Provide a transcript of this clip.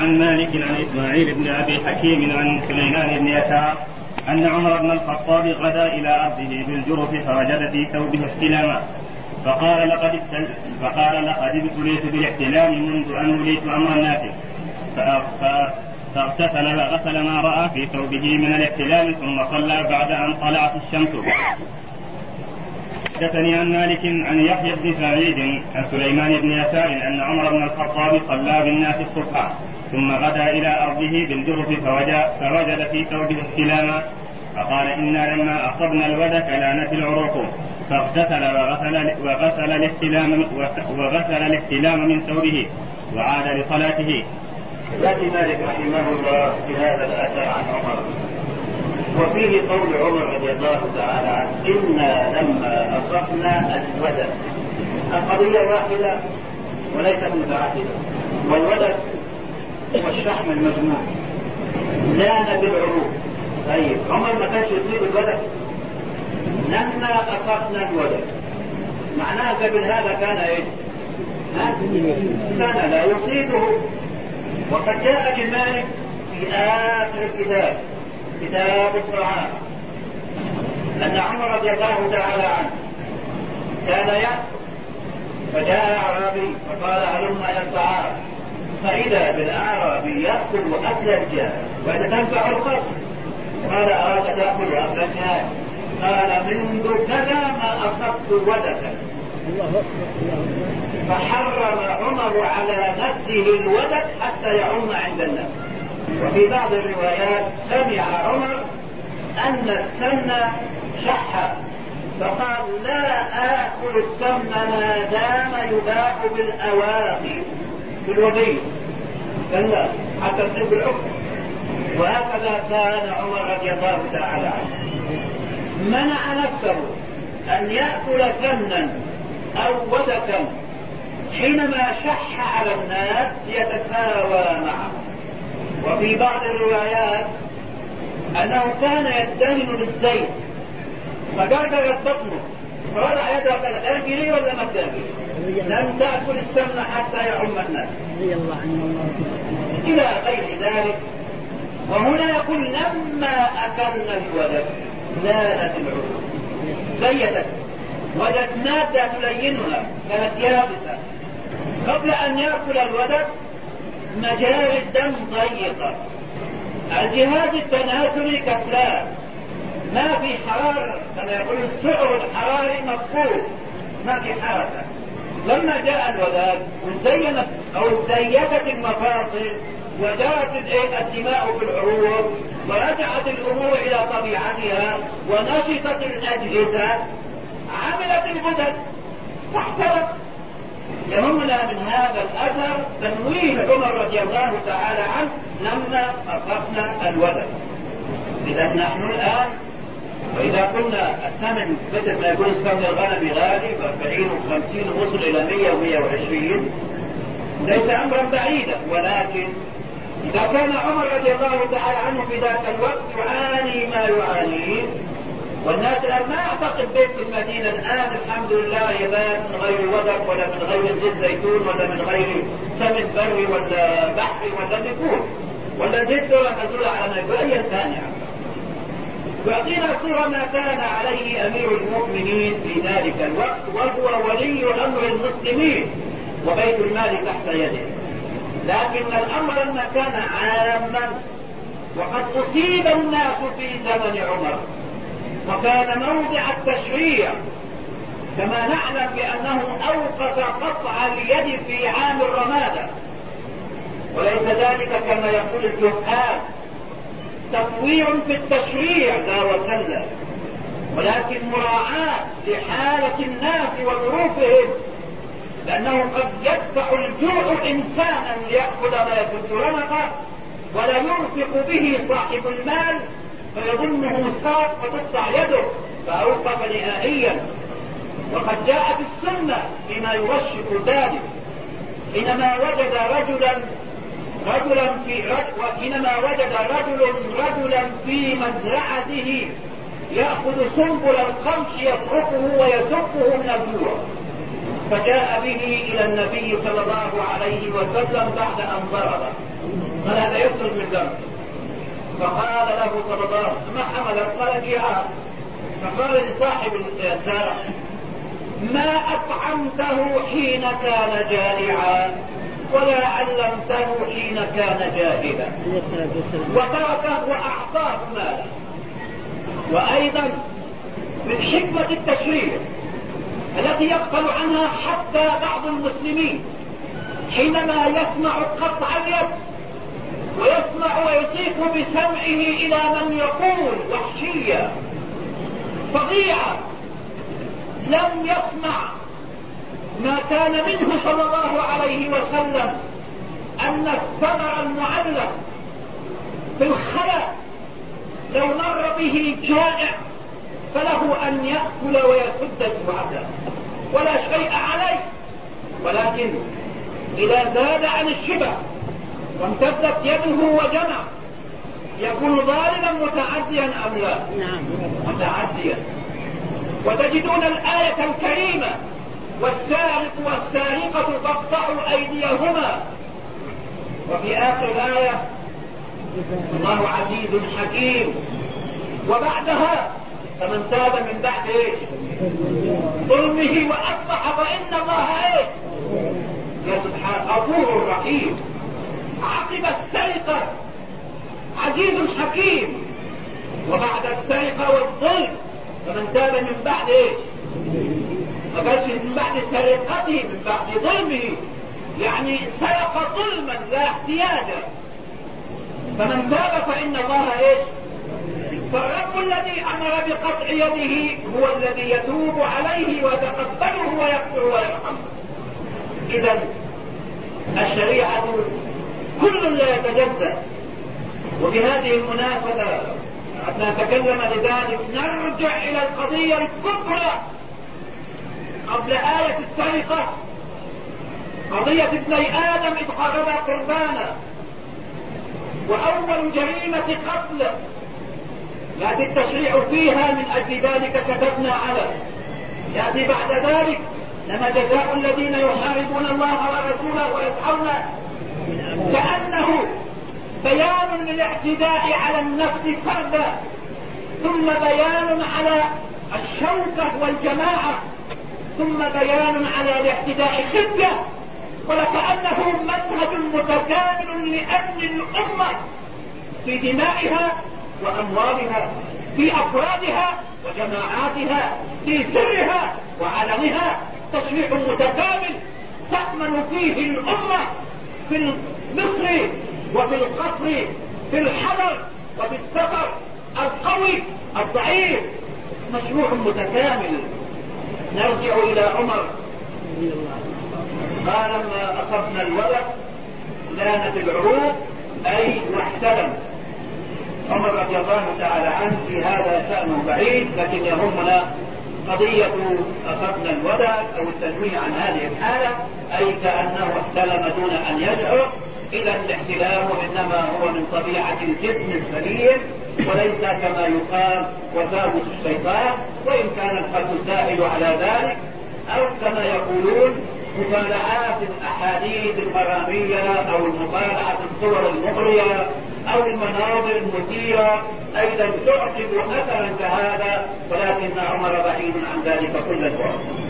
عن مالك عن إسماعيل بن أبي حكيم عن سليمان بن يسار أن عمر بن الخطاب غدا إلى أرضه بالجرف فوجد في ثوبه احتلاما فقال لقد ابتليت بالاحتلام منذ أن وليت أمر الناس فاغتسل وغسل ما رأى في ثوبه من الاحتلام ثم صلى بعد أن طلعت الشمس. حدثني عن مالك عن يحيى بن سعيد عن سليمان بن يسار أن عمر بن الخطاب صلى بالناس الصبح ثم غدا إلى أرضه بالجرف فوجد في ثوبه احتلاما فقال إنا لما أصبنا الودك كانت العروق فاغتسل وغسل الاحتلام من ثوبه وعاد لصلاته. يأتي مالك رحمه الله في هذا الأثر عن عمر وفيه قول عمر رضي الله تعالى عنه إنا لما أصبنا الودك. القضية واحدة وليست متعددة، والودك هو الشحم المجموع لان بالعروق. طيب عمر ما كانش يصيب الودك؟ لما أصبنا الودك معناها قبل هذا كان ايه؟ كان لا يصيبه. وقد جاء لمالك في آخر الكتاب كتاب الطعام أن عمر رضي الله تعالى عنه كان يأكل فجاء أعرابي فقال هلم إلى الطعام فإذا بالأعرابي يأكل أكل الجاه ويتتبع القصر. قال أراك تأكل أكل الجاه؟ قال منذ كذا ما أصبت ودكا. فحرم عمر على نفسه الودك حتى يعم عند الناس. وفي بعض الروايات سمع عمر أن السمن شح فقال لا آكل السمن ما دام يباح بالأواخي في الوضيء كلا حتى تصيب العقل. وهكذا كان عمر رضي الله تعالى عنه منع نفسه أن يأكل سمنا أو ودكا حينما شح على الناس ليتساوى معه. وفي بعض الروايات أنه كان يدهن بالزيت فقرقرت بطنه فوضع يده قال أرجلي ولا ما ترجلي لن تأكل السمن حتى يعم الناس إلى غير ذلك. وهنا يقول لما أكلنا الودك زالت العروق زيتت وجدت مادة تلينها كانت يابسة. قبل أن يأكل الودك مجاري الدم ضيقة، الجهاز التناسلي كسلان، ما في حرارة كما يقول السعر الحراري مفقود، ما في حركة. لما جاء الودك وزينت أو زيتت المفاصل وجاءت الدماء في العروق ورجعت الأمور إلى طبيعتها ونشطت الأجهزة عملت الغدد واحترق. يهمنا من هذا الأثر تنويه عمر رضي الله تعالى عنه لما أصبنا الودد. إذا نحن الآن وإذا قلنا الثمن بدل ما يكون الثمن الغنم غالي ب40 و50 وصل إلى 100 و120 ليس أمرا بعيدا، ولكن إذا كان عمر رضي الله تعالى عنه في ذاك الوقت يعاني ما يعانيه، والناس الآن ما أعتقد بيت المدينة الآن الحمد لله يبات من غير ودك ولا من غير زيت زيتون ولا من غير سمن بري ولا بحري ولا نكون ولا زيت ولا نزول على أي ثانية. يعطينا صورة ما كان عليه أمير المؤمنين في ذلك الوقت وهو ولي أمر المسلمين وبيت المال تحت يده. لكن الأمر لما كان عاما وقد أصيب الناس في زمن عمر وكان موضع التشريع كما نعلم بأنه أوقف قطع اليد في عام الرمادة، وليس ذلك كما يقول الجهال تطويع في التشريع لا وكلا، ولكن مراعاة لحالة الناس وظروفهم، لأنه قد يدفع الجوع إنسانا ليأخذ ما يسد رمقه ولا ينفق به صاحب المال فيظنه ساق فتقطع يده فأوقف نهائيا. وقد جاءت السنة بما يرشح ذلك. حينما وجد رجلا في مزرعته يأخذ سنبل القمح يفرقه ويسقه من الجوع، فجاء به إلى النبي صلى الله عليه وسلم بعد أن ضربه الذنب. فقال له صلى الله عليه وسلم: ما حملك؟ قال: جيعان. فقال لصاحب الزرع: ما أطعمته حين كان جائعا ولا علمته حين كان جاهلا، وتركه وأعطاه مالا. وأيضا من حكمة التشريع التي يغفل عنها حتى بعض المسلمين حينما يسمع قطع اليد ويسمع ويصيح بسمعه إلى من يقول وحشية فظيعة لم يسمع ما كان منه صلى الله عليه وسلم أن الثمر المعلق في الخلاء لو مر به جائع فله أن يأكل ويسد جوعته ولا شيء عليه، ولكن إذا زاد عن الشبع وامتدت يده وجمع يكون ظالما متعديا أم لا؟ نعم متعديا. وتجدون الآية الكريمة: والسارق والسارقة فاقطعوا أيديهما. وفي آخر الآية: الله عزيز حكيم. وبعدها: فمن تاب من بعد ظلمه وأصلح فإن الله يا سبحان غفور رحيم. عقب السرقة عزيز حكيم، وبعد السرقة والظلم فمن تاب من بعد ما قالش من بعد سرقته، من بعد ظلمه، يعني سرق ظلما لا احتياجا. فمن تاب فإن الله فالرب الذي أمر بقطع يده هو الذي يتوب عليه ويتقبله ويغفر ويرحمه. إذا الشريعة كل لا يتجزأ. وبهذه المناسبة حتى نتكلم لذلك نرجع إلى القضية الكبرى قبل آية السرقة، قضية ابني آدم إذ قربا قربانا، وأول جريمة قتل يأتي التشريع فيها. من أجل ذلك كتبنا على يأتي بعد ذلك: لما جزاء الذين يحاربون الله ورسوله ويسعون، كأنه بيان للاعتداء على النفس فردا، ثم بيان على الشوكة والجماعة، ثم بيان على الاعتداء خفية، ولكأنه منهج متكامل لأمن الأمة في دمائها وأموالها، في أفرادها وجماعاتها، في سرها وعلنها. تشريع متكامل تأمن فيه الأمة في المصر وفي القصر، في الحضر وفي السفر، القوي الضعيف، مشروع متكامل. نرجع إلى عمر قال: لما أصبنا الولد لانت العروق أي واحتلم. عمر رضي الله تعالى عنه في هذا شأنه بعيد، لكن يهمنا قضية أصبنا الوداع أو التنويه عن هذه الحالة، أي كأنه احتلم دون أن يشعر. إذا الاحتلام إنما هو من طبيعة الجسم السليم وليس كما يقال وساوس الشيطان، وإن كان القلب سائل على ذلك، أو كما يقولون مطالعات الأحاديث المرامية أو المطالعة الصور المغرية أو المناظر المثيرة أيضا تعقب أثرا كهذا، ولكن عمر بعيد عن ذلك كل الوقت.